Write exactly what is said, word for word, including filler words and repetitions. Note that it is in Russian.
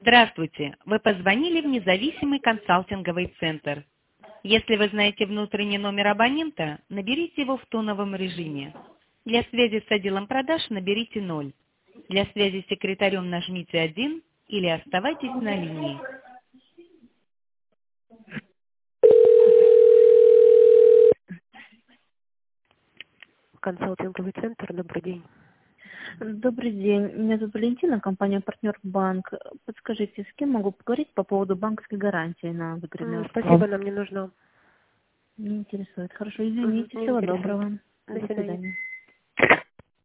Здравствуйте! Вы позвонили в независимый консалтинговый центр. Если вы знаете внутренний номер абонента, наберите его в тоновом режиме. Для связи с отделом продаж наберите ноль. Для связи с секретарем нажмите один или оставайтесь на линии. Консалтинговый центр, добрый день. Добрый день. Меня зовут Валентина, компания «Партнер Банк». Подскажите, с кем могу поговорить по поводу банковской гарантии на выгодное М, условие? Спасибо, нам не нужно. Не интересует. Хорошо, Мгм, извините. не Всего интересует. доброго. До До свидания. свидания.